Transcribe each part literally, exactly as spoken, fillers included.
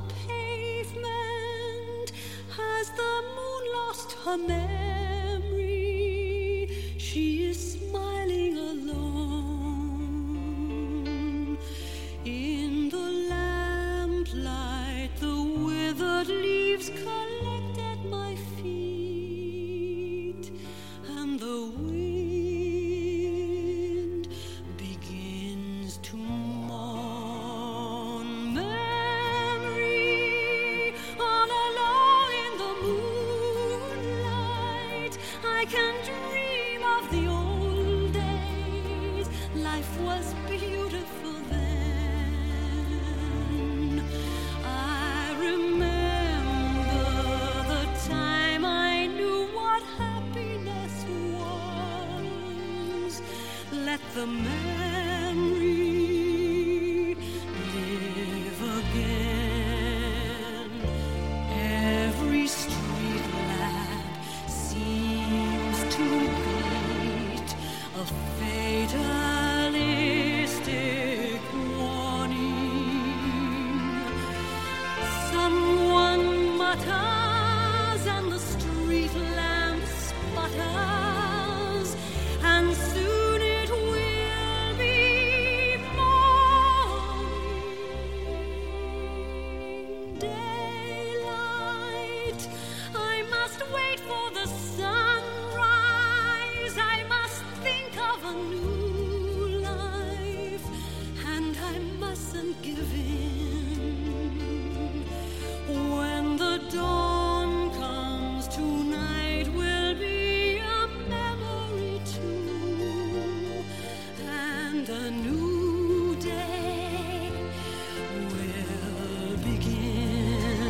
pavement. Has the moon lost her memory? She is smiling alone. In the lamplight, the withered leaves collect at my feet, and the wind begins to mourn. Memory, all alone in the moonlight, I can dream of the old days. Life was beautiful then. I remember the time I knew what happiness was. Let the memory live again. Every street lamp seems to beat a fatalistic warning. Someone mutters and the street lamp sputters, and soon it will be morning. Daylight, I must wait for the sunrise. I must think of a new life, and I mustn't give in. When the dawn comes, tonight will be a memory too, and a new day will begin.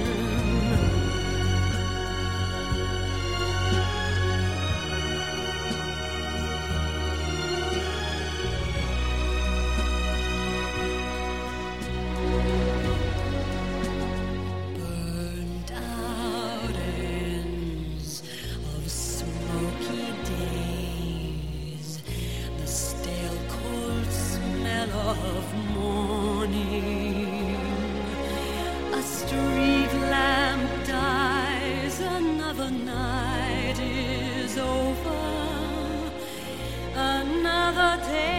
Burnt out ends of smoky days, the stale cold smell of morning. A street lamp dies, another night is over, another day